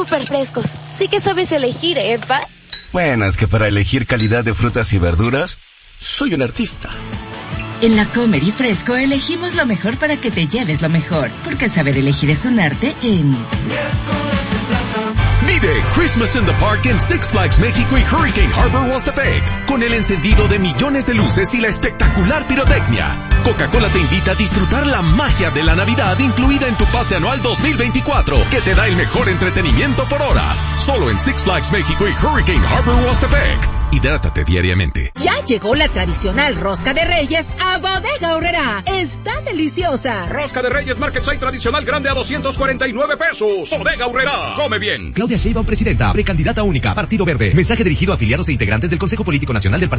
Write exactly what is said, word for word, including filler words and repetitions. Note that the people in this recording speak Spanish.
Súper frescos. Sí que sabes elegir, ¿eh, Pa? Bueno, es que para elegir calidad de frutas y verduras, soy un artista. En La Comer y Fresco elegimos lo mejor para que te lleves lo mejor, porque el saber elegir es un arte en... Vive Christmas in the Park en Six Flags México y Hurricane Harbor Huastepec, con el encendido de millones de luces y la espectacular pirotecnia. Coca-Cola te invita a disfrutar la magia de la Navidad incluida en tu pase anual dos mil veinticuatro, que te da el mejor entretenimiento por horas. Solo en Six Flags México y Hurricane Harbor Huastepec. Hidrátate diariamente. Ya llegó la tradicional Rosca de Reyes a Bodega Aurrerá. Está deliciosa. Rosca de Reyes Market Site tradicional grande a doscientos cuarenta y nueve pesos. Bodega Aurrerá. Come bien. Claudia Sheinbaum, presidenta, precandidata única, Partido Verde. Mensaje dirigido a afiliados e integrantes del Consejo Político Nacional del Partido